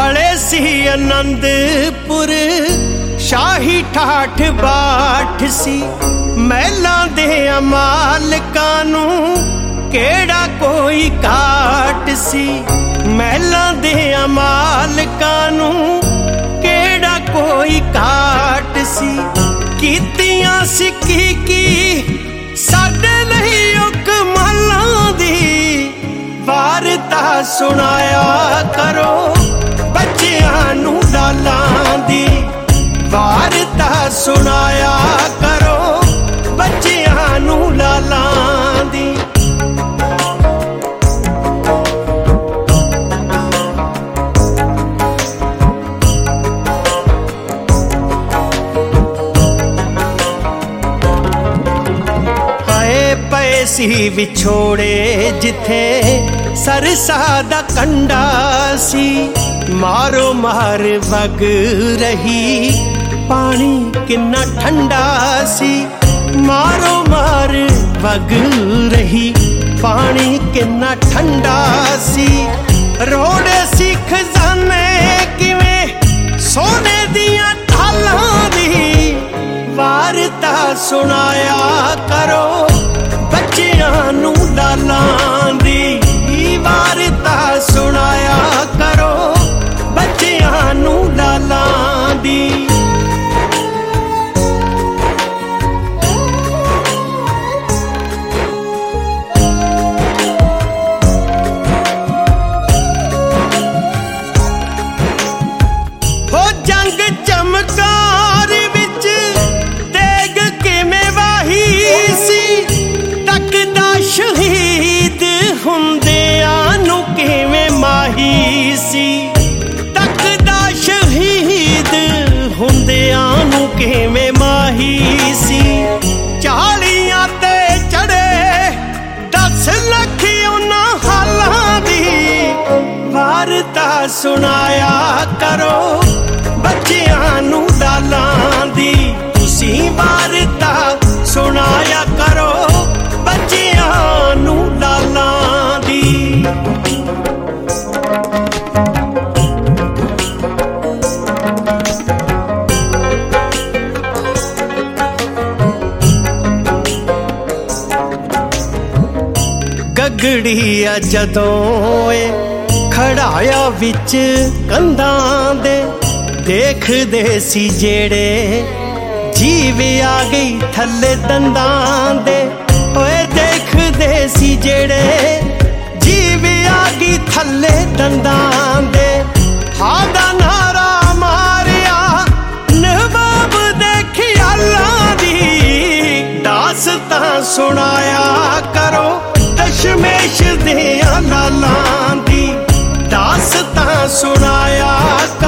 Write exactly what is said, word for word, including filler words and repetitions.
ਨਾਲੇ ਸੀ ਅਨੰਦਪੁਰ ਸ਼ਾਹੀ ਠਾਠ ਬਾਠ ਸੀ। ਮਹਿਲਾਂ ਦੇ ਮਾਲਕਾਂ ਨੂੰ ਕਿਹੜਾ ਕੋਈ ਘਾਟ ਸੀ। ਮਹਿਲਾਂ ਦੇ ਮਾਲਕਾਂ ਨੂੰ ਕਿਹੜਾ ਕੋਈ ਘਾਟ ਸੀ। ਕੀਤੀਆਂ ਸਿੱਕੀ ਕੀ ਸਾਡੇ ਲਈ ਉਹ ਕਮਾਲਾਂ ਦੀ ਵਾਰਤਾ ਸੁਣਾਇਆ ਕਰੋ ਬੱਚਿਆਂ ਨੂੰ ਲਾਲਾਂ ਦੀ। ਵਾਰਤਾ ਸੁਣਾਇਆ ਕਰੋ ਬੱਚਿਆਂ ਨੂੰ ਲਾਲਾਂ ਦੀ। ਹਾਏ ਪਏ ਸੀ ਵਿਛੋੜੇ ਜਿੱਥੇ ਸਰਸਾ ਦਾ ਕੰਡਾ ਸੀ। ਮਾਰੋ ਮਾਰ ਵਗ ਰਹੀ ਪਾਣੀ ਕਿੰਨਾ ਠੰਡਾ ਸੀ। ਮਾਰੋ ਮਾਰ ਵਗ ਰਹੀ ਪਾਣੀ ਕਿੰਨਾ ਠੰਡਾ ਸੀ। ਰੋੜੇ ਸੀ ਖਜ਼ਾਨੇ ਕਿਵੇਂ ਸੋਨੇ ਦੀਆਂ ਢਾਲਾਂ ਦੀ ਵਾਰਤਾ ਸੁਣਾਇਆ ਕਰੋ ਬੱਚਿਆਂ ਨੂੰ ਲਾਲਾਂ ਦੀ। ਵਾਰਤਾ ਸੁਣਾਇਆ ਕਰੋ ਬੱਚਿਆਂ ਨੂੰ ਲਾਲਾਂ ਦੀ। ਹੋ ਜੰਗ ਚਮਕਾਰ ਵਿੱਚ ਤੇਗ ਕਿਵੇਂ ਵਾਹੀ ਸੀ। ਤੱਕਦਾ ਸ਼ਹੀਦ ਹੁੰਦਿਆਂ ਨੂੰ ਕਿਵੇਂ ਮਾਹੀ ਸੀ। ਤੱਕਦਾ ਸ਼ਹੀਦ ਹੁੰਦਿਆਂ ਨੂੰ ਕਿਵੇਂ ਮਾਹੀ ਸੀ। ਚਾਲੀਆਂ ਤੇ ਚੜੇ ਦਸ ਲੱਖ ਉਹਨਾਂ ਹਾਲਾਂ ਦੀ ਵਾਰਤਾ ਸੁਣਾਇਆ ਕਰੋ ਬੱਚਿਆਂ ਨੂੰ ਲਾਲਾਂ ਦੀ। ਤੁਸੀਂ ਵਾਰਤਾ ਸੁਣਾਇਆ ਕਰੋ ਬੱਚਿਆਂ ਨੂੰ ਲਾਲਾਂ ਦੀ। ਗਗੜੀ ਆ ਜਦੋਂ ਏ ਖੜਾਇਆ ਵਿੱਚ ਕੰਧਾਂ ਦੇ ਦੇਖਦੇ ਸੀ ਜਿਹੜੇ ਜੀਵ ਆ ਗਈ ਥੱਲੇ ਦੰਦਾਂ ਦੇ। ਓਏ ਦੇਖਦੇ ਸੀ ਜਿਹੜੇ ਜੀਵ ਆ ਗਈ ਥੱਲੇ ਦੰਦਾਂ ਦੇ। ਹਾਂ ਦਾ ਨਾਰਾ ਮਾਰਿਆ ਨਵਾਬ ਦੇ ਖਿਆਲਾਂ ਦੀ। ਦਾਸਤਾਂ ਸੁਣਾਇਆ ਕਰੋ ਦਸ਼ਮੇਸ਼ ਦੀਆਂ ਲਾਲਾਂ ਦੀ। ਦਾਸਤਾਂ ਸੁਣਾਇਆ